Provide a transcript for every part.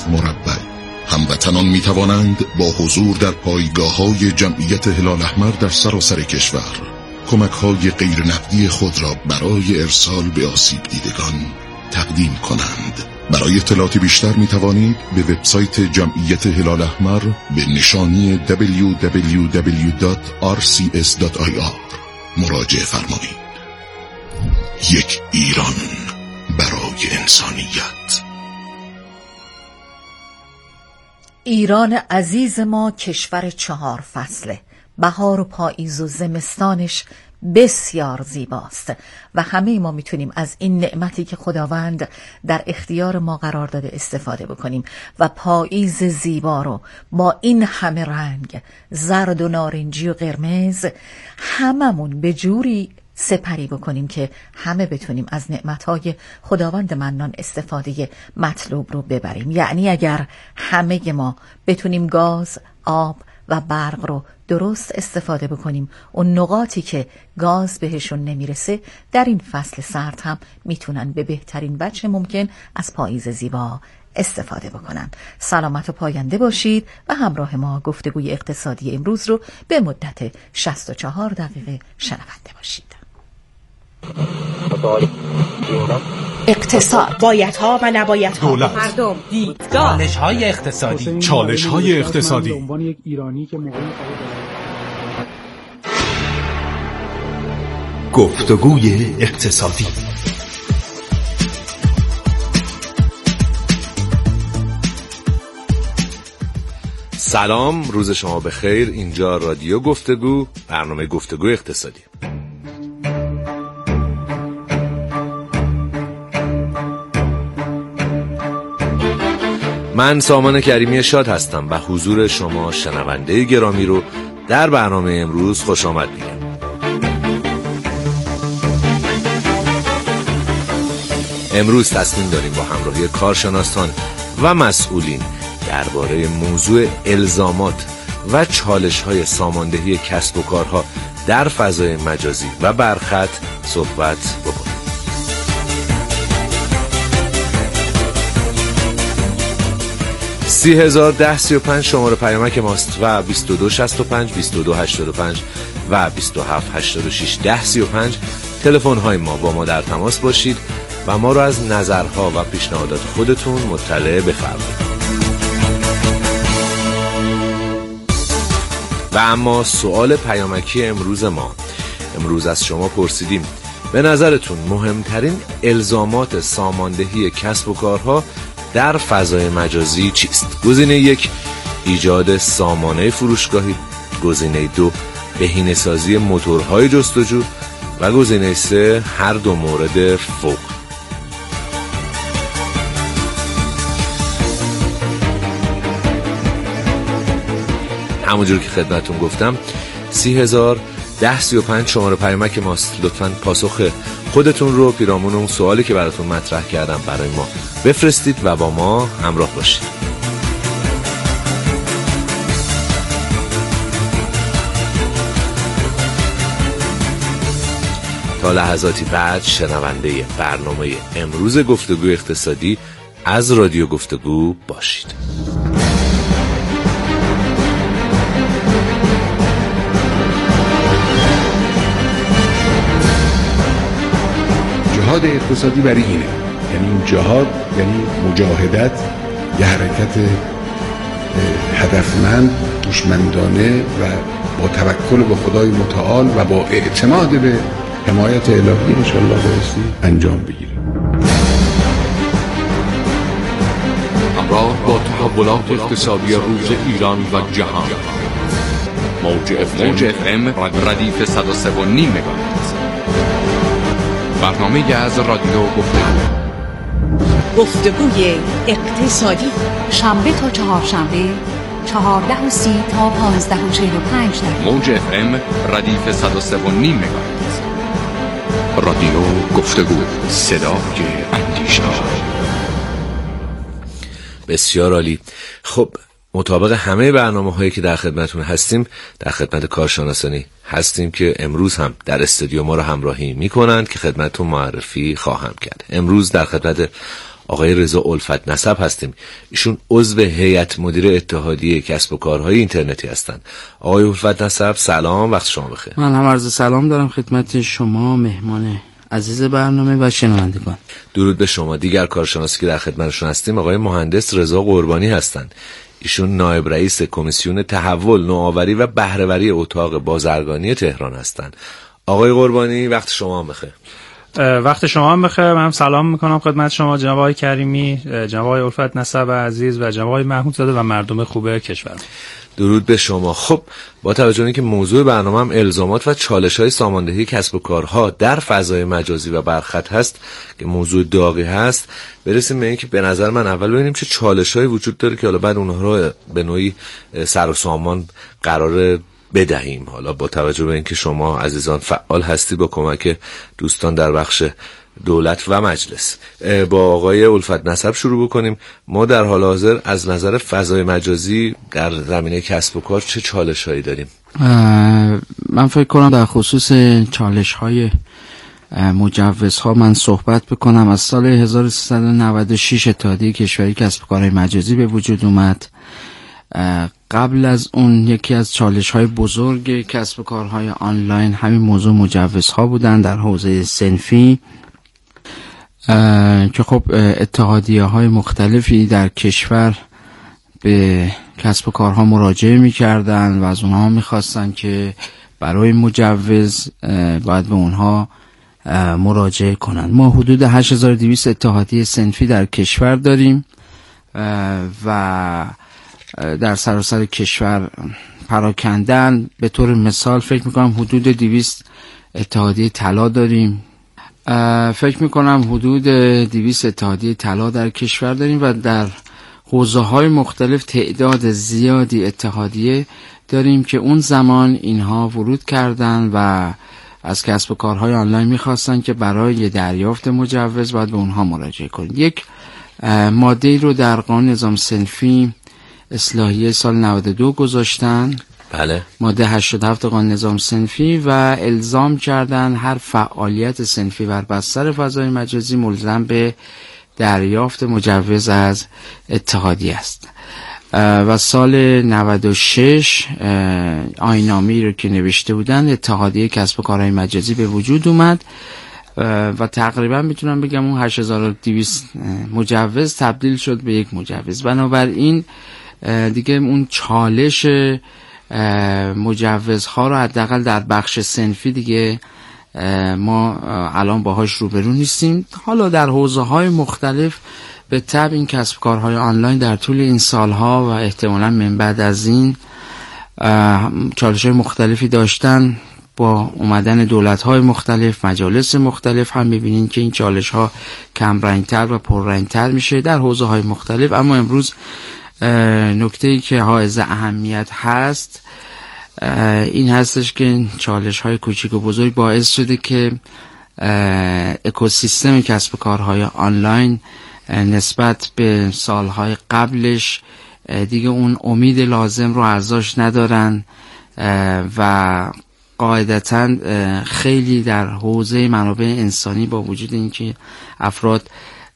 مربع. هموطنان می توانند با حضور در پایگاه‌های جمعیت هلال احمر در سراسر کشور کمک‌های غیر نقدی خود را برای ارسال به آسیب دیدگان تقدیم کنند. برای اطلاعات بیشتر می توانید به وبسایت جمعیت هلال احمر به نشانی www.rcs.ir مراجعه فرمایید. یک ایران برای انسانیت. ایران عزیز ما کشور 4 فصله. بهار و پاییز و زمستانش بسیار زیباست و همه ما میتونیم از این نعمتی که خداوند در اختیار ما قرار داده استفاده بکنیم و پاییز زیبا رو با این همه رنگ، زرد و نارنجی و قرمز، هممون به جوری سپری بکنیم که همه بتونیم از نعمتهای خداوند منان استفاده مطلوب رو ببریم. یعنی اگر همه ما بتونیم گاز، آب و برق رو درست استفاده بکنیم، اون نقاطی که گاز بهشون نمیرسه در این فصل سرد هم میتونن به بهترین وجه ممکن از پاییز زیبا استفاده بکنن. سلامت و پاینده باشید و همراه ما گفتگوی اقتصادی امروز رو به مدت 64 دقیقه شنونده باشید. اقتصاد، بایدها و نبایدها، دولت، مردم، چالش‌های اقتصادی، چالش‌های اقتصادی. به عنوان یک ایرانی که گفتگوی اقتصادی. سلام، روز شما بخیر. اینجا رادیو گفتگو، برنامه گفتگو اقتصادی. من سامان کریمی شاد هستم و حضور شما شنونده گرامی رو در برنامه امروز خوش آمد میگم. امروز تصمیم داریم با همراهی کارشناسان و مسئولین درباره موضوع الزامات و چالش‌های ساماندهی کسب و کارها در فضای مجازی و برخط صحبت بکنیم. 301035 شماره پیامک ماست و 2265 2285 و 2786 1035 تلفن های ما. با ما در تماس باشید و ما رو از نظرها و پیشنهادات خودتون مطلع بفرمایید. و اما سوال پیامکی امروز ما، امروز از شما پرسیدیم به نظرتون مهمترین الزامات ساماندهی کسب و کارها در فضای مجازی چیست؟ گزینه 1 ایجاد سامانه فروشگاهی، گزینه 2 بهینه‌سازی موتورهای جستجو و گزینه 3 هر دو مورد فوق. همونجور که خدمتون گفتم 301035 شماره پیامک ماست. لطفاً پاسخ خودتون رو پیرامون اون سوالی که براتون مطرح کردم برای ما بفرستید و با ما همراه باشید. تا لحظاتی بعد شنونده برنامه امروز گفتگو اقتصادی از رادیو گفتگو باشید. جهاد اقتصادی برای اینه، یعنی این جهاد یعنی مجاهدت، یه حرکت هدفمند، هوشمندانه و با توکل به خدای متعال و با اعتماد به حمایت الهی انشاءالله بایستی انجام بگیره. همراه با تحولات اقتصادی روز ایران و جهان، موج FM ردیف 103.5 مگاهرتز. برنامه از رادیو گفتگوی اقتصادی، شنبه تا چهارشنبه 14:30 تا 15:45 دقیقه. موج FM ردیف 103.5 مگاهرتز. رادیو گفتگو، صدای اندیشه. بسیار عالی. خب مطابق همه برنامه‌هایی که در خدمتتون هستیم، در خدمت کارشناسانی هستیم که امروز هم در استودیو ما رو همراهی می‌کنند که خدمتتون معرفی خواهم کرد. امروز در خدمت آقای رضا الفت نسب هستیم. ایشون عضو هیئت مدیره اتحادیه کسب و کارهای اینترنتی هستند. آقای الفت نسب سلام، وقت شما بخیر. من هم عرض سلام دارم خدمت شما مهمان عزیز برنامه و شنوندگان. درود به شما. دیگر کارشناسی که در خدمتشون هستیم آقای مهندس رضا قربانی هستند. ایشون نایب رئیس کمیسیون تحول، نوآوری و بهره‌وری اتاق بازرگانی تهران هستند. آقای قربانی وقت شما هم بخیر. وقت شما هم بخیر. من سلام میکنم خدمت شما جناب آقای کریمی، جناب آقای الفت نسب عزیز و جناب آقای محمودزاده و مردم خوب کشور. درود به شما. خب با توجه به اینکه موضوع برنامه هم الزامات و چالش‌های ساماندهی کسب و کارها در فضای مجازی و برخط هست که موضوع داغی هست، برسیم به اینکه به نظر من اول ببینیم چه چالش‌هایی وجود داره که حالا بعد اونها رو به نوعی سر و سامان قرار بدهیم. حالا با توجه به اینکه شما عزیزان فعال هستی با کمک دوستان در بخش دولت و مجلس، با آقای الفت نسب شروع بکنیم. ما در حال حاضر از نظر فضای مجازی در زمینه کسب و کار چه چالش‌هایی داریم؟ من فکر کنم در خصوص چالش‌های مجوزها من صحبت بکنم. از سال 1396 اتحادیه کشوری کسب و کارهای مجازی به وجود اومد. قبل از اون یکی از چالش‌های بزرگ کسب و کارهای آنلاین همین موضوع مجوزها بودن در حوزه صنفی که خب اتحادیه‌های مختلفی در کشور به کسب و کارها مراجعه می‌کردن و از اونها می‌خواستن که برای مجوز باید به اونها مراجعه کنند. ما حدود 8200 اتحادیه صنفی در کشور داریم و در سراسر کشور پراکندن. به طور مثال فکر میکنم حدود 200 اتحادیه طلا داریم. فکر میکنم حدود 200 اتحادیه طلا در کشور داریم و در حوزه‌های مختلف تعداد زیادی اتحادیه داریم که اون زمان اینها ورود کردن و از کسب و کارهای آنلاین میخواستن که برای دریافت مجوز باید به اونها مراجعه کنید. یک ماده رو در قانون نظام صنفی اصلاحیه سال 92 گذاشتن، بله، ماده 87 قانون نظام صنفی، و الزام کردن هر فعالیت صنفی بر بستر فضای مجازی ملزم به دریافت مجوز از اتحادیه است. و سال 96 آیین‌نامه‌ای رو که نوشته بودن اتحادیه کسب و کارهای مجازی به وجود اومد و تقریبا میتونم بگم اون 8200 مجوز تبدیل شد به یک مجوز. بنابراین دیگه اون چالش مجوزها رو حداقل در بخش صنفی دیگه ما الان باهاش روبرو نیستیم. حالا در حوزه‌های مختلف به طبع این کسب کارهای آنلاین در طول این سالها و احتمالاً من بعد از این چالش‌های مختلفی داشتن. با اومدن دولت‌های مختلف، مجالس مختلف هم می‌بینین که این چالش‌ها کمرنگ‌تر و پررنگ‌تر میشه در حوزه‌های مختلف. اما امروز نکته‌ای که حائز اهمیت هست این هستش که چالش‌های کوچیک و بزرگ باعث شده که اکوسیستم کسب و کارهای آنلاین نسبت به سالهای قبلش دیگه اون امید لازم رو ازش ندارن و قاعدتاً خیلی در حوزه منابع انسانی با وجود اینکه افراد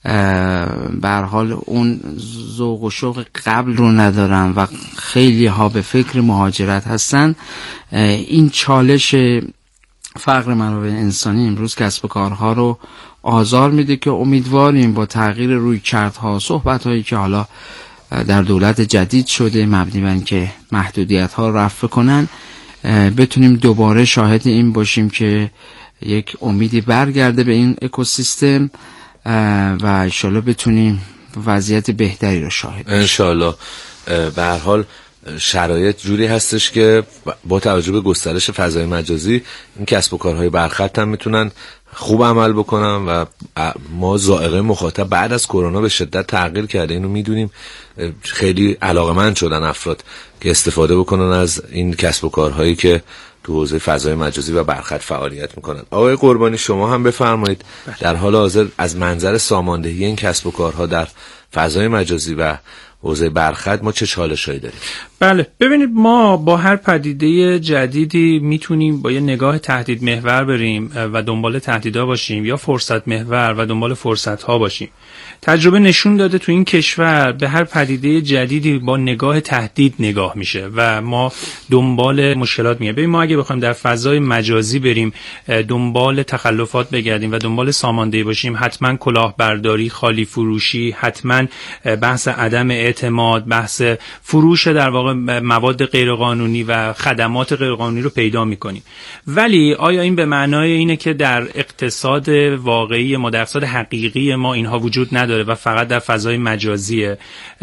به هر حال اون ذوق و شوق قبل رو ندارن و خیلی ها به فکر مهاجرت هستن، این چالش فقر منابع انسانی امروز کسب و کارها رو آزار میده که امیدواریم با تغییر رویکردها، صحبت‌هایی که حالا در دولت جدید شده مبنی بر اینکه محدودیت‌ها رفع کنن بتونیم دوباره شاهد این باشیم که یک امیدی برگرده به این اکوسیستم و انشالله بتونیم وضعیت بهتری رو شاهد باشیم. انشالله. به هر حال شرایط جوری هستش که با توجه به گسترش فضای مجازی این کسب و کارهای برخط هم میتونن خوب عمل بکنن و ما ذائقه مخاطب بعد از کرونا به شدت تغییر کرده. اینو میدونیم. خیلی علاقه‌مند شدن افراد که استفاده بکنن از این کسب و کارهایی که تو حوزه فضای مجازی و برخط فعالیت میکنن. آقای قربانی شما هم بفرمایید در حال حاضر از منظر ساماندهی این کسب و کارها در فضای مجازی و حوزه برخط ما چه چالشایی داریم؟ بله، ببینید ما با هر پدیده جدیدی میتونیم با یه نگاه تهدید محور بریم و دنبال تهدیدها باشیم یا فرصت محور و دنبال فرصتها باشیم. تجربه نشون داده تو این کشور به هر پدیده جدیدی با نگاه تهدید نگاه میشه و ما دنبال مشکلات میگیم. ببین ما اگه بخوایم در فضای مجازی بریم دنبال تخلفات بگردیم و دنبال ساماندهی باشیم، حتما کلاهبرداری، خالی فروشی، حتما بحث عدم اعتماد، بحث فروش در واقع مواد غیرقانونی و خدمات غیرقانونی رو پیدا میکنیم. ولی آیا این به معنای اینه که در اقتصاد واقعی ما، در اقتصاد حقیقی ما اینها وجود نداره و فقط در فضای مجازیه؟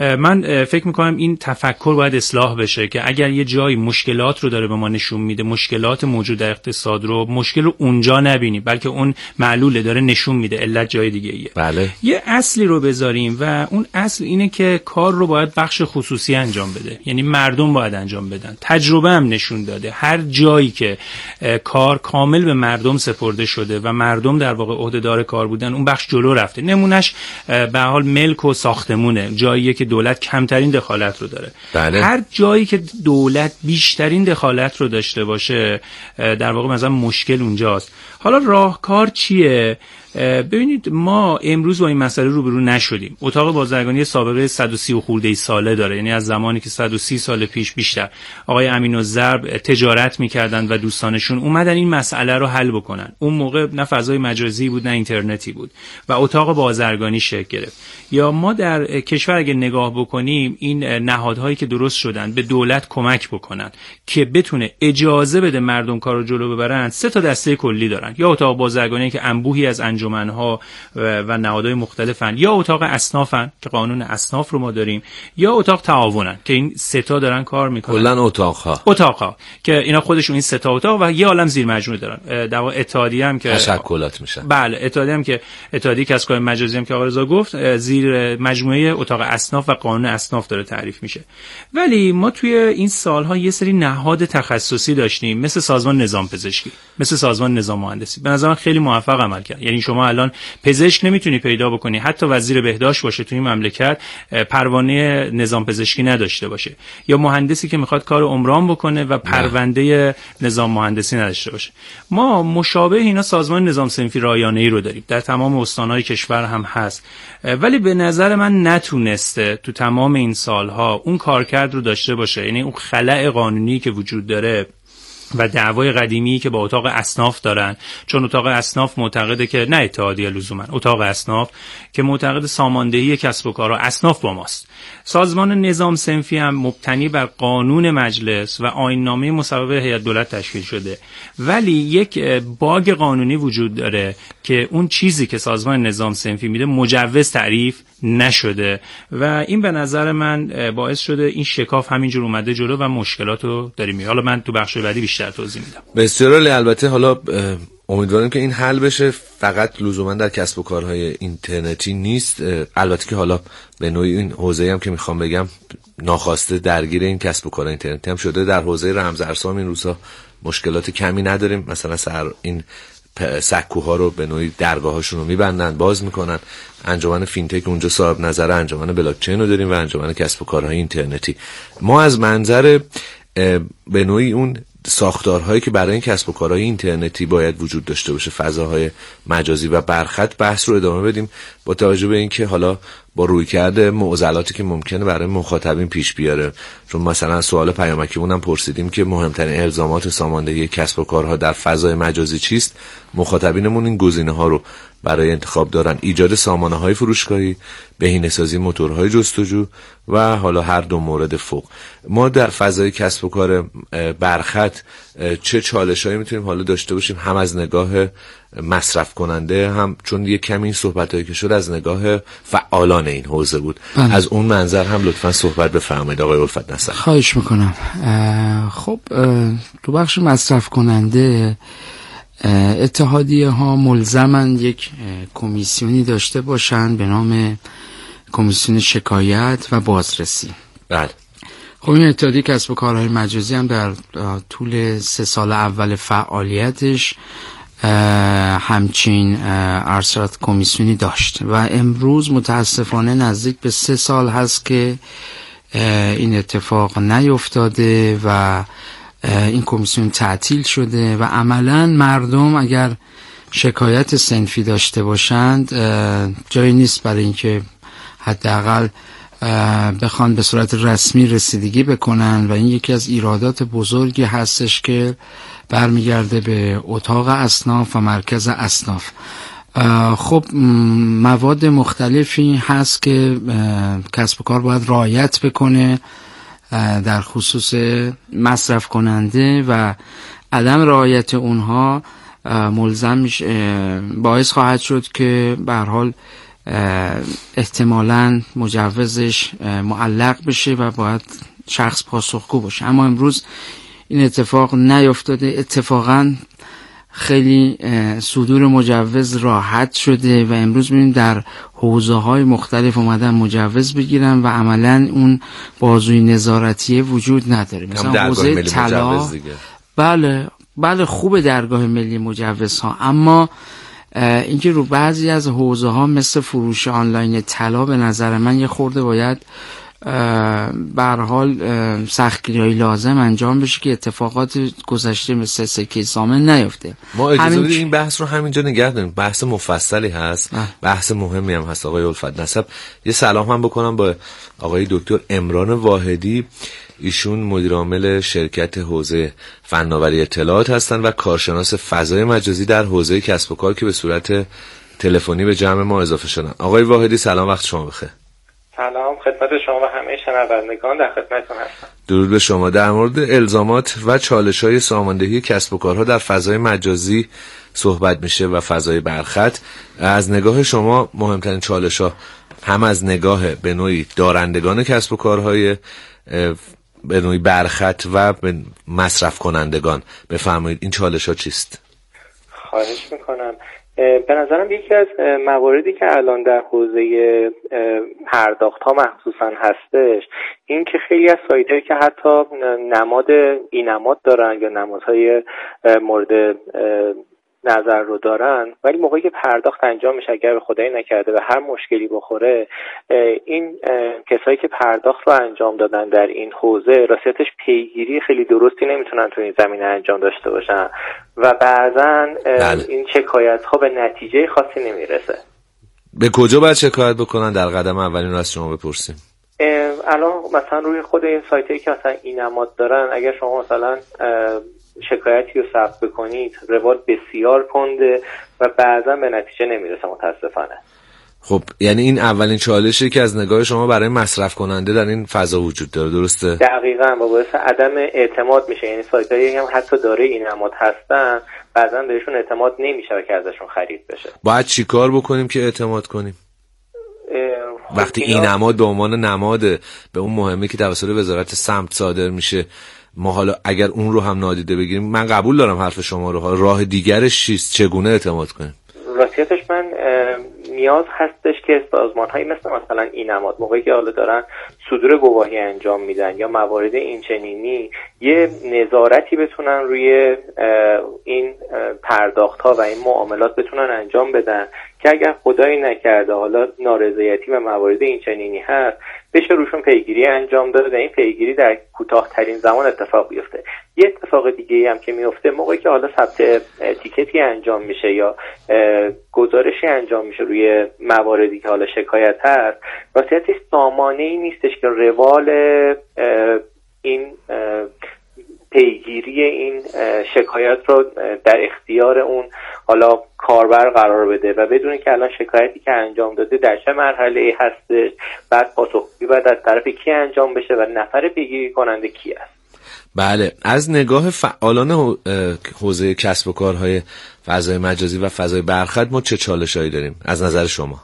من فکر میکنم این تفکر باید اصلاح بشه که اگر یه جایی مشکلات رو داره به ما نشون میده، مشکلات موجود در اقتصاد رو، مشکل رو اونجا نبینیم بلکه اون معلوله داره نشون میده، علت جای دیگه ایه. بله. یه اصلی رو بذاریم و اون اصل اینه که کار رو باید بخش خصوصی انجام بده، یعنی مردم باید انجام بدن. تجربه هم نشون داده هر جایی که کار کامل به مردم سپرده شده و مردم در واقع عهدهدار کار بودن، اون بخش جلو رفته. نمونهش به حال ملک و ساختمونه، جاییه که دولت کمترین دخالت رو داره. بله. هر جایی که دولت بیشترین دخالت رو داشته باشه در واقع مثلا مشکل اونجاست. حالا راهکار چیه؟ ببینید ما امروز با این مسئله روبرو نشدیم. اتاق بازرگانی سابقه 130 و خورده ساله داره، یعنی از زمانی که 130 سال پیش بیشتر آقای امین‌الضرب تجارت می‌کردن و دوستانشون اومدن این مسئله رو حل بکنن. اون موقع نه فضای مجازی بود نه اینترنتی بود و اتاق بازرگانی شکل گرفت. یا ما در کشور اگه نگاه بکنیم این نهادهایی که درست شدن به دولت کمک بکنن که بتونه اجازه بده مردم کارو جلو ببرن، 3 تا دسته کلی دارن. یا اتاق بازرگانی که انبوهی از انجمن‌ها و نهادهای مختلفن، یا اتاق اصنافن که قانون اصناف رو ما داریم، یا اتاق تعاونن که این 3 تا دارن کار میکنن. کلا اتاق‌ها که اینا خودشون این 3 تا اتاق و یه عالم زیر مجموعه دارن. در واقع اتحادیه هم که تشکلات میشن. بله، اتحادیه هم که اتحادیه کسب و کار مجازی هم که آقا رضا گفت زیر مجموعه اتاق اصناف و قانون اصناف داره تعریف میشه. ولی ما توی این سالها یه سری نهاد تخصصی داشتیم مثل سازمان نظام پزشکی، مثل سازمان نظام مهندسی. به نظر من خیلی موفق عمل کرد. یعنی شما الان پزشک نمیتونی پیدا بکنی، حتی وزیر بهداشت باشه توی این مملکت پروانه نظام پزشکی نداشته باشه، یا مهندسی که میخواد کار عمران بکنه و پرونده نظام مهندسی نداشته باشه. ما مشابه اینا سازمان نظام صنفی رایانه‌ای رو داریم، در تمام استان‌های کشور هم هست. ولی به نظر من نتونسته تو تمام این سالها اون کارکرد رو داشته باشه. یعنی اون خلأ قانونی که وجود داره و دعوای قدیمی که با اتاق اصناف دارن، چون اتاق اصناف معتقده که نه اتحادیه لزوما، اتاق اصناف که معتقد ساماندهی کسب و کار و اصناف با ماست. سازمان نظام صنفی هم مبتنی بر قانون مجلس و آیین‌نامه مصوبه هیئت دولت تشکیل شده، ولی یک باگ قانونی وجود داره که اون چیزی که سازمان نظام صنفی میده مجوز تعریف نشده و این به نظر من باعث شده این شکاف همینجور اومده جلو و مشکلاتو داریم. حالا من تو بخش بعدی بیشتر توضیح میدم. بسیار عالی. البته حالا امیدواریم که این حل بشه، فقط لزوما در کسب و کارهای اینترنتی نیست. البته که حالا به نوعی این حوزه‌ای هم که میخوام بگم ناخواسته درگیر این کسب و کار اینترنتی هم شده. در حوزه رمزارزها این روزها مشکلات کمی نداریم. مثلا این سکوها رو به نوعی درگاهاشون رو میبندن، باز میکنن. انجمن فینتک اونجا صاحب نظر انجمن بلاکچین رو داریم و انجمن کسب و کارهای اینترنتی. ما از منظر به نوعی اون ساختارهایی که برای این کسب و کارهای اینترنتی باید وجود داشته باشه، فضاهای مجازی و برخط، بحث رو ادامه بدیم با توجه به اینکه حالا با رویکرد معضلاتی که ممکنه برای مخاطبین پیش بیاره. چون مثلا سوال پیامکیمون هم پرسیدیم که مهمترین الزامات ساماندهی کسب و کارها در فضای مجازی چیست. مخاطبینمون این گزینه‌ها رو برای انتخاب دارن: ایجاد سامانه‌های فروشگاهی، بهینه‌سازی موتورهای جستجو و حالا هر دو مورد فوق. ما در فضای کسب و کار برخط چه چالش‌هایی میتونیم حالا داشته باشیم، هم از نگاه مصرف کننده، هم چون یه کمی این صحبتایی که شد از نگاه فعالان این حوزه بود، از اون منظر هم لطفاً صحبت بفرمایید آقای الفت نصر. خواهش میکنم. خب تو بخش مصرف کننده اتحادیه ها ملزمن یک کمیسیونی داشته باشن به نام کمیسیون شکایت و بازرسی. بله. خب این اتحادیه کسب و کارهای مجازی هم در طول 3 سال اول فعالیتش همچین ارشاد کمیسیونی داشت و امروز متاسفانه نزدیک به 3 سال هست که این اتفاق نیفتاده و این کمیسیون تعطیل شده و عملاً مردم اگر شکایت صنفی داشته باشند جایی نیست برای اینکه حداقل بخوان به صورت رسمی رسیدگی بکنن و این یکی از ایرادات بزرگی هستش که برمیگرده به اتاق اصناف و مرکز اصناف. خب مواد مختلفی هست که کسب و کار باید رعایت بکنه در خصوص مصرف کننده و عدم رعایت اونها ملزم میشه باعث خواهد شد که به هر حال احتمالاً مجوزش معلق بشه و باید شخص پاسخگو باشه. اما امروز این اتفاق نیفتاده. اتفاقاً خیلی صدور مجوز راحت شده و امروز می‌بینیم در حوزه‌های مختلف اومدن مجوز بگیرن و عملاً اون بازوی نظارتی وجود نداره. مثلا حوزه طلا بله خوب درگاه ملی مجوزها، اما اینکه رو بعضی از حوزه ها مثل فروش آنلاین طلا به نظر من یه خورده باید به هر حال سختگیری‌های لازم انجام بشه که اتفاقات گذشته مثل سکه زامن نیفته. ما اجازه بدید این بحث رو همینجا نگه داریم. بحث مفصلی هست، بحث مهمی هم هست. آقای الفت نسب، یه سلام هم بکنم با آقای دکتر عمران واحدی. ایشون مدیر عامل شرکت حوزه فناوری اطلاعات هستند و کارشناس فضای مجازی در حوزه کسب و کار که به صورت تلفنی به جمع ما اضافه شدن. آقای واحدی سلام، وقت شما بخیر. سلام خدمت شما و همه شنوندگان، در خدمتتون هستم. درود به شما. در مورد الزامات و چالش‌های ساماندهی کسب و کارها در فضای مجازی صحبت میشه و فضای برخط. از نگاه شما مهمترین چالش‌ها هم از نگاه به نوعی دارندگان کسب و کارهای به نوعی برخط و به مصرف کنندگان بفرمایید این چالش‌ها چیست؟ خواهش میکنم. به نظرم یکی از مواردی که الان در حوزه پرداخت ها مخصوصا هستش این که خیلی از سایت هایی که حتی نماد نماد دارن یا نمادهای مورد نظر رو دارن، ولی موقعی که پرداخت انجام میشه اگر به خدای نکرده و هر مشکلی بخوره، این کسایی که پرداخت رو انجام دادن در این حوزه راستش پیگیری خیلی درستی نمیتونن تو این زمینه انجام داشته باشن و بعضا این شکایت ها به نتیجه خاصی نمیرسه. به کجا باید شکایت بکنن؟ در قدم اولین رو از شما بپرسیم. الان مثلا روی خود این سایتایی که مثلا این نماد دارن، اگر شما مثلا شکایتی رو ثبت بکنید روال بسیار کنده و بعضا به نتیجه نمیرسه متاسفانه. خب یعنی این اولین چالشی که از نگاه شما برای مصرف کننده در این فضا وجود داره، درسته؟ دقیقاً، با باعث عدم اعتماد میشه. یعنی سایتایی هم حتی داره این نماد هستن بعضا بهشون اعتماد نمیشه که ازشون خرید بشه. باید چی کار بکنیم که اعتماد کنیم؟ وقتی این نماد به عنوان نماد به اون مهمه که توسط وزارت سمت صادر میشه، ما حالا اگر اون رو هم نادیده بگیریم، من قبول دارم حرف شما رو، راه دیگرش چیست؟ چگونه اعتماد کنیم؟ راستیتش من نیاز هستش که سازمان‌هایی مثلا این نماد موقعی که حالا دارن صدور گواهی انجام میدن یا موارد این چنینی یه نظارتی بتونن روی این پرداخت‌ها و این معاملات بتونن انجام بدن که اگر خدایی نکرده حالا نارضایتی و موارد این چنینی هست بشه روشون پیگیری انجام داده و این پیگیری در کوتاه‌ترین زمان اتفاق بیفته. یه اتفاق دیگه‌ای هم که میفته موقعی که حالا ثبت تیکتی انجام میشه یا گزارشی انجام میشه روی مواردی که حالا شکایت هست، راستش سامانه‌ای نیستش که روال این پیگیری این شکایت رو در اختیار اون حالا کاربر قرار بده و بدونه که الان شکایتی که انجام داده در چه مرحله‌ای هستش، بعد پاسخگویی باید از طرف کی انجام بشه و نفر پیگیری کننده کی است. بله، از نگاه فعالان حوزه کسب و کارهای فضای مجازی و فضای برخط ما چه چالشایی داریم از نظر شما؟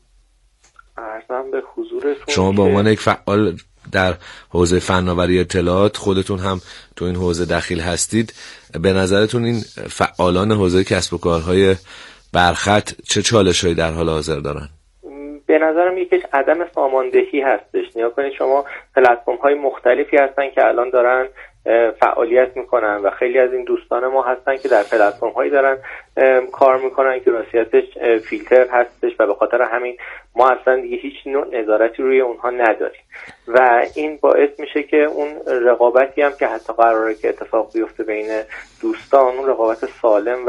عرضم به حضورتون شما به عنوان یک فعال در حوزه فناوری اطلاعات خودتون هم تو این حوزه دخیل هستید، به نظرتون این فعالان حوزه کسب و کارهای برخط چه چالشایی در حال حاضر دارن؟ به نظرم یکیش عدم ساماندهی هستش. نیا کنید شما پلتفرم‌های مختلفی هستن که الان دارن فعالیت میکنن و خیلی از این دوستان ما هستن که در پلتفرم‌هایی دارن کار میکنن که راستیتش فیلتر هستش و به خاطر همین ما اصلا دیگه هیچ نوع نظارتی روی اونها نداریم و این باعث میشه که اون رقابتی هم که حتی قراره که اتفاق بیفته بین دوستان، اون رقابت سالم و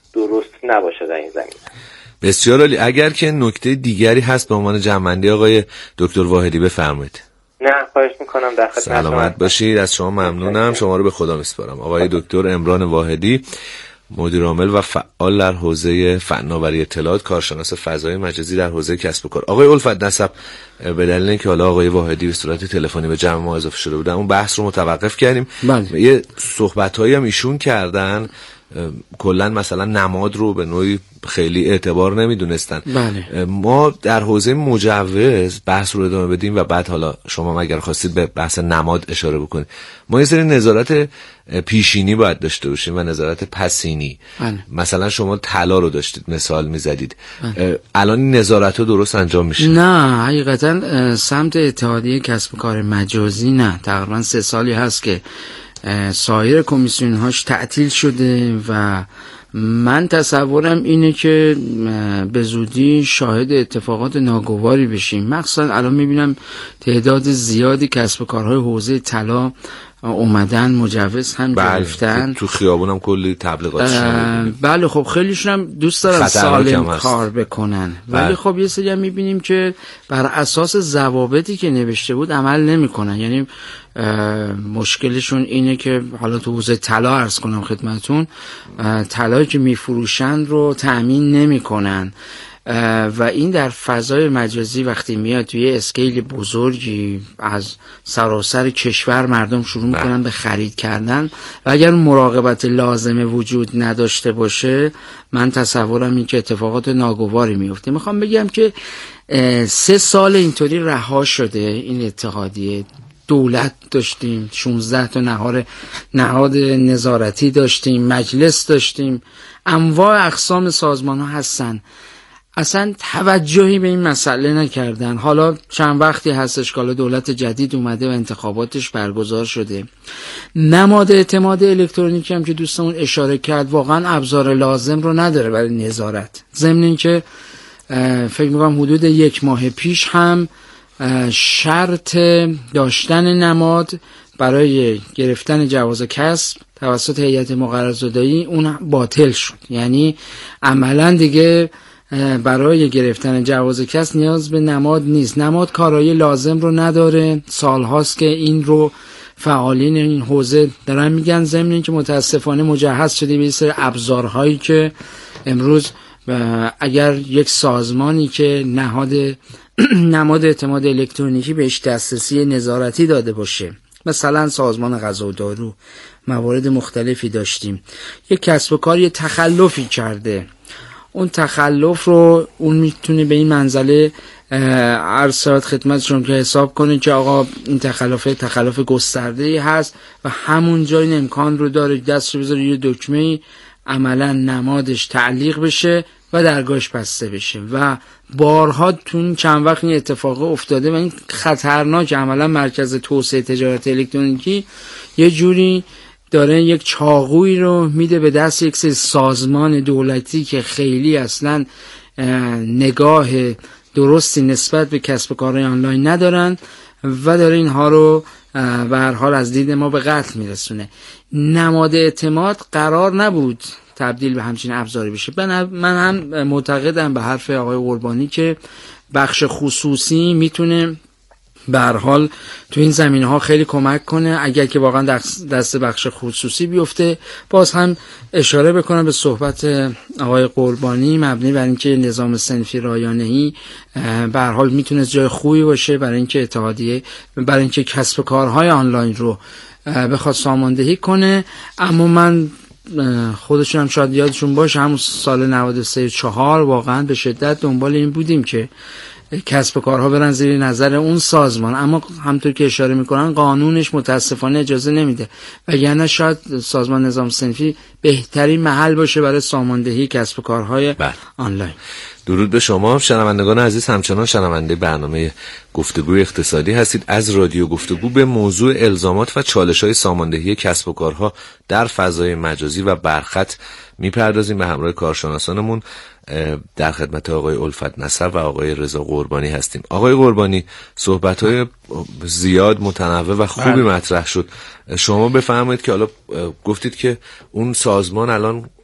درست نباشه در این زمینه. بسیار عالی. اگر که نکته دیگری هست به عنوان جمع‌بندی آقای دکتر واحدی بفرمایید. نه خواهش میکنم، در خدمت. سلامت باشید، از شما ممنونم. شما رو به خدا میسپارم. آقای دکتر عمران واحدی، مدیر عامل و فعال در حوزه فناوری اطلاعات، کارشناس فضای مجازی در حوزه کسب و کار. آقای الفت نسب، به دلیل اینکه حالا آقای واحدی به صورت تلفنی به جمع ما اضافه شده بودن، اون بحث رو متوقف کردیم. یه صحبت‌هایی هم ایشون کردن، کلا مثلا نماد رو به نوعی خیلی اعتبار نمیدونستن. ما در حوزه مجوز بحث رو ادامه بدیم و بعد حالا شما اگر خواستید به بحث نماد اشاره بکنید. ما یه سری نظارت پیشینی باید داشته باشیم و نظارت پسینی. مثلا شما طلا رو داشتید مثال میزدید، الان این نظارت ها درست انجام میشه؟ نه، حقیقتا سمت اتحادیه کسب و کار مجازی نه، تقریبا 3 سالی هست که سایر کمیسیون هاش تعطیل شده و من تصورم اینه که به زودی شاهد اتفاقات ناگواری بشیم. مخصوصا الان میبینم تعداد زیادی کسب و کارهای حوزه طلا اومدن مجوز هم گرفتن. تو خیابونم کلی تبلیغات شده. بله خب خیلیشون هم دوست دارن سالم کار بکنن، ولی خب یه سری هم میبینیم که بر اساس ضوابطی که نوشته بود عمل نمیکنن. یعنی مشکلشون اینه که حالا تو حوزه طلا عرض کنم خدمتون، طلایی که میفروشن رو تأمین نمیکنن و این در فضای مجازی وقتی میاد توی اسکیل بزرگی از سراسر کشور مردم شروع میکنن به خرید کردن و اگر مراقبت لازمه وجود نداشته باشه، من تصورم این که اتفاقات ناگواری میفته. میخوام بگم که 3 سال اینطوری رها شده این اتحادیه. دولت داشتیم، 16 تا نهاد نظارتی داشتیم، مجلس داشتیم، انواع اقسام سازمان ها هستن، اصلا توجهی به این مسئله نکردن. حالا چند وقتی هستش که دولت جدید اومده و انتخاباتش برگزار شده. نماد اعتماد الکترونیکی هم که دوستمون اشاره کرد واقعا ابزار لازم رو نداره برای نظارت. ضمن اینکه فکر می‌کنم حدود 1 ماه پیش هم شرط داشتن نماد برای گرفتن جواز کسب توسط هیئت مقررزاده‌ای اون باطل شد. یعنی عملا دیگه برای گرفتن جواز کسب نیاز به نماد نیست. نماد کارایی لازم رو نداره. سالهاست که این رو فعالین این حوزه دارن میگن، ضمن اینکه متاسفانه مجهز شده به سری ابزارهایی که امروز اگر یک سازمانی که نماد اعتماد الکترونیکی بهش دسترسی نظارتی داده باشه، مثلا سازمان غذا و دارو، موارد مختلفی داشتیم، یک کسب و کار یه تخلفی کرده، اون تخلف رو اون میتونه به این منزله عرض خدمتشون که حساب کنه که آقا این تخلف گسترده‌ای هست و همون جای این امکان رو داره دستش بذاره یه دکمه‌ای عملا نمادش تعلیق بشه و درگاهش بسته بشه و بارها تو این چند وقت این اتفاق افتاده و این خطرناک. عملا مرکز توسعه تجارت الکترونیکی یه جوری داره یک چاقویی رو میده به دست یک سری سازمان دولتی که خیلی اصلا نگاه درستی نسبت به کسب و کارهای آنلاین ندارن و داره اینها رو به هر حال از دید ما به قتل میرسونه. نماد اعتماد قرار نبود تبدیل به همچین ابزاری بشه. من هم معتقدم به حرف آقای قربانی که بخش خصوصی میتونه به هر حال تو این زمینه‌ها خیلی کمک کنه اگر که واقعا دست بخش خصوصی بیفته. باز هم اشاره بکنم به صحبت آقای قربانی مبنی بر اینکه نظام صنفی رایانه‌ای به هر حال میتونه جای خوبی باشه برای اینکه اتحادیه برای اینکه کسب و کارهای آنلاین رو بخواد ساماندهی کنه. اما من خودشون هم شاید یادشون باشه همون سال 93-4 واقعا به شدت دنبال این بودیم که کسب و کارها برن زیر نظر اون سازمان، اما همونطور که اشاره میکنن قانونش متاسفانه اجازه نمیده، وگرنه شاید سازمان نظام صنفی بهترین محل باشه برای ساماندهی کسب و کارهای آنلاین. درود به شما شنوندگان عزیز، همچنان شنونده برنامه گفتگوی اقتصادی هستید. از رادیو گفتگو به موضوع الزامات و چالش‌های ساماندهی کسب و کارها در فضای مجازی و برخط میپردازیم. به همراه کارشناسانمون در خدمت آقای الفت نسب و آقای رضا قربانی هستیم. آقای قربانی، صحبت‌های زیاد متنوع و خوبی مطرح شد. شما بفرمایید که حالا گفتید که اون سازمان الان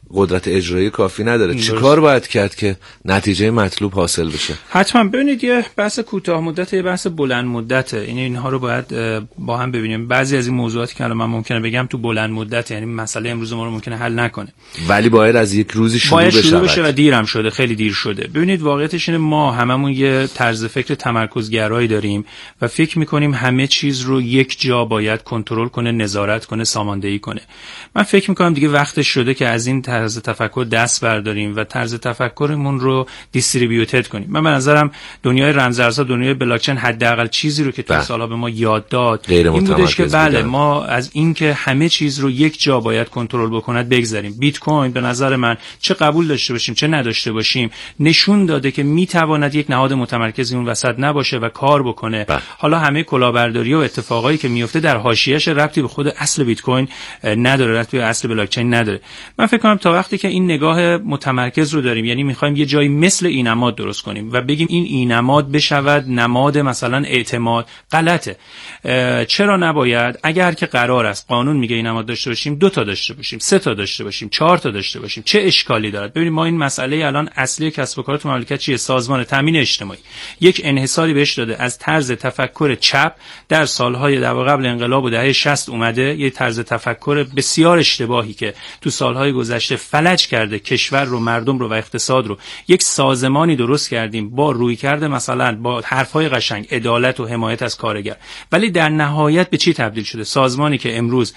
قدرت اجرایی کافی نداره. چیکار باید کرد که نتیجه مطلوب حاصل بشه؟ حتما ببینید یه بحث کوتاه مدت، یه بحث بلند مدته. اینها رو باید با هم ببینیم. بعضی از این موضوعاتی که الان من ممکنه بگم تو بلند مدت، یعنی مسئله امروز ما رو ممکنه حل نکنه، ولی باید از یک روزی شروع بشه و دیرم شده، خیلی دیر شده. ببینید واقعیتش اینه ما هممون یه طرز فکر تمرکزگرایی داریم و فکر می‌کنیم همه چیز رو یک جا باید کنترل کنه، نظارت کنه، ساماندهی کنه. من فکر می‌کنم دیگه وقتش شده که از این طرز تفکر دست برداریم و طرز تفکرمون رو دیستریبیوتد کنیم. من به نظرم دنیای رمزارزها، دنیای بلاکچین، حداقل چیزی رو که تو سال‌ها به ما یاد داد این بودش که بله ما از این که همه چیز رو یک جا باید کنترل بکند بگذریم. بیت کوین به نظر من چه قبول داشته باشیم چه نداشته باشیم نشون داده که میتواند یک نهاد متمرکزی اون وسط نباشه و کار بکنه. حالا همه کلاهبرداری و اتفاقایی که میفته در حاشیه‌اش ربطی به خود اصل بیت کوین نداره، ربطی به اصل بلاکچین نداره. من فکر کنم تا وقتی که این نگاه متمرکز رو داریم، یعنی میخوایم یه جایی مثل این نماد درست کنیم و بگیم این نماد بشود نماد مثلا اعتماد، غلطه. چرا نباید؟ اگر که قرار است قانون میگه این نماد داشته باشیم 2 تا داشته باشیم، 3 تا داشته باشیم، 4 تا داشته باشیم، چه اشکالی داره؟ ببینید ما این مسئله الان اصلی کسب و کار تو مملکت چیه؟ سازمان تامین اجتماعی یک انحصاری بهش داده از طرز تفکر چپ در سالهای قبل انقلاب و دهه 60 اومده، یه طرز تفکر بسیار اشتباهی که تو سالهای گذشته فلج کرده کشور رو، مردم رو و اقتصاد رو. یک سازمانی درست کردیم با رویکرد مثلا با حرفای قشنگ عدالت و حمایت از کارگر، ولی در نهایت به چی تبدیل شده؟ سازمانی که امروز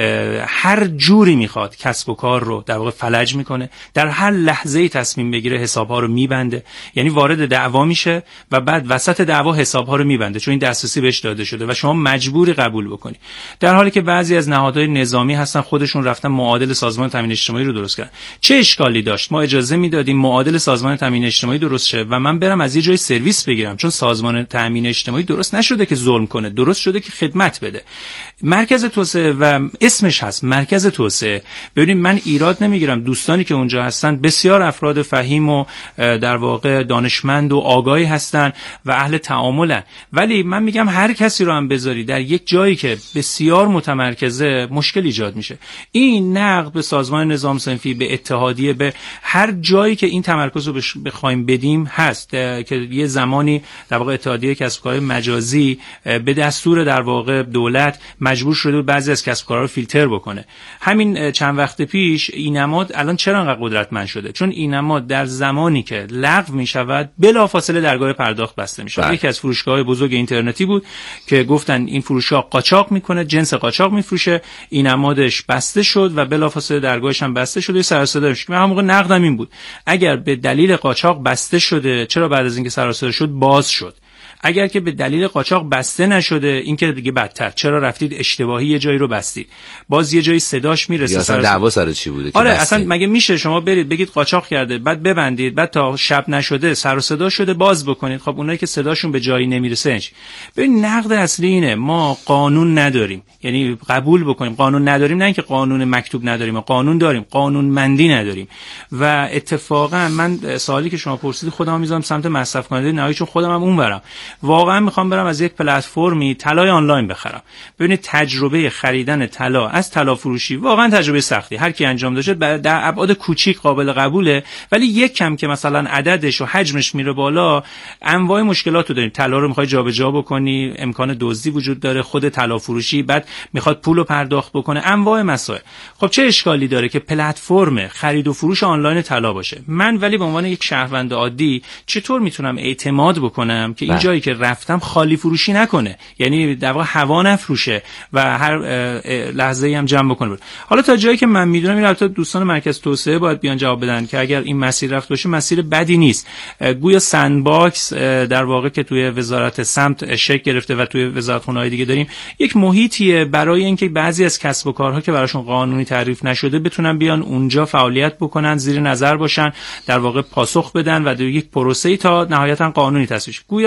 هر جوری میخواد کسب و کار رو در واقع فلج میکنه، در هر لحظه‌ای تصمیم بگیره حساب‌ها رو میبنده، یعنی وارد دعوا میشه و بعد وسط دعوا حساب‌ها رو میبنده چون این دسترسی بهش داده شده و شما مجبوری قبول بکنی. در حالی که بعضی از نهادهای نظامی هستن خودشون رفتن معادل سازمان تامین اجتماعی رو درست کردن. چه اشکالی داشت ما اجازه میدادیم معادل سازمان تامین اجتماعی درست شه و من برم از یه جای سرویس بگیرم؟ چون سازمان تامین اجتماعی درست نشده که ظلم کنه، درست شده که خدمت بده. مرکز توسعه و اسمش هست مرکز توسعه. ببینید من ایراد نمیگیرم، دوستانی که اونجا هستن بسیار افراد فهیم و در واقع دانشمند و آگاهی هستن و اهل تعاملن، ولی من میگم هر کسی رو هم بذاری در یک جایی که بسیار متمرکزه مشکل ایجاد میشه. این نقد به سازمان نظام صنفی، به اتحادیه، به هر جایی که این تمرکز رو بخوایم بدیم هست که یه زمانی در واقع اتحادیه کسب و کارهای مجازی به دستور در واقع دولت مجبور شده بود بعضی از کسب و کارها رو فیلتر بکنه. همین چند وقت پیش این نماد الان چرا انقدر قدرتمند شده؟ چون این نماد در زمانی که لغو میشود بلافاصله درگاه پرداخت بسته میشه. یکی از فروشگاه‌های بزرگ اینترنتی بود که گفتن این فروشگاه قاچاق میکنه، جنس قاچاق میفروشه، این نمادش بسته شد و بلافاصله درگاهش هم بسته شد. سر و صدا شد. من موقع نقدم این بود اگر به دلیل قاچاق بسته شده چرا بعد از اینکه سر و صدا شد باز شد؟ اگر که به دلیل قاچاق بسته نشده این که دیگه بدتر، چرا رفتید اشتباهی یه جایی رو بستید؟ باز یه جایی صداش میرسه. اصلا دعوا سر چی بوده؟ آره اصلا مگه میشه شما برید بگید قاچاق کرده بعد ببندید بعد تا شب نشده سر و صدا شده باز بکنید؟ خب اونایی که صداشون به جایی نمیرسه ببین نقد اصلی اینه ما قانون نداریم، یعنی قبول بکنیم قانون نداریم، نه اینکه قانون مکتوب نداریم، قانون داریم، قانونمندی نداریم. و اتفاقا من سوالی که شما پرسیدید خودم میذارم سمت مصرف کننده نهایی چون خودم هم اونورم. واقعا میخوام برم از یک پلتفرمی طلای آنلاین بخرم. ببینید تجربه خریدن طلا از طلا فروشی واقعا تجربه سختی، هر کی انجام داشه در ابعاد کوچیک قابل قبوله، ولی یک کم که مثلا عددش و حجمش میره بالا انواع مشکلاتو داریم. طلا رو میخوای جابجا بکنی، امکان دزدی وجود داره، خود طلا فروشی بعد میخواد پولو پرداخت بکنه، انواع مسائل. خب چه اشکالی داره که پلتفرم خرید و فروش آنلاین طلا باشه؟ من ولی به عنوان یک شهروند عادی چطور میتونم اعتماد بکنم که این جایی که رفتم خالی فروشی نکنه، یعنی در واقع هوا نفروشه و هر لحظه‌ای هم جمع بکنه؟ حالا تا جایی که من میدونم این البته دوستان مرکز توسعه باید بیان جواب بدن که اگر این مسیر رفت باشه مسیر بدی نیست. گویا سندباکس در واقع که توی وزارت سمت شکل گرفته و توی وزارتخونه‌های دیگه داریم یک محیطیه برای اینکه بعضی از کسب و کارها که براشون قانونی تعریف نشده بتونن بیان اونجا فعالیت بکنن، زیر نظر باشن، در واقع پاسخ بدن و در یک پروسه‌ای تا نهایتا قانونی تصویب. گویا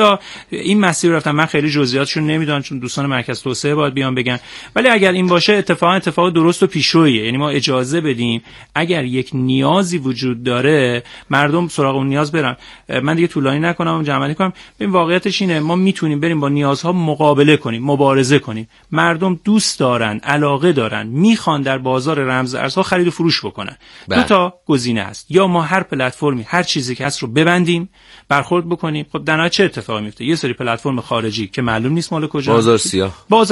این مسیر رفتن. من خیلی جزئیاتشون نمیدونم چون دوستان مرکز توسعه باید بیان بگن، ولی اگر این باشه اتفاق درست و پیشرویه. یعنی ما اجازه بدیم اگر یک نیازی وجود داره مردم سراغ اون نیاز برن. من دیگه طولانی نکنم، جمع‌بندی کنم. ببین واقعیتش اینه ما میتونیم بریم با نیازها مقابله کنیم، مبارزه کنیم. مردم دوست دارن، علاقه دارن، میخوان در بازار رمز ارزها خرید و فروش بکنن. دو تا گزینه هست، یا ما هر پلتفرمی هر چیزی که هست رو ببندیم، برخورد بکنیم. خب در نهایت چه اتفاقی میفته؟ یه سری پلتفرم خارجی که معلوم نیست مال کجا، بازار سیاه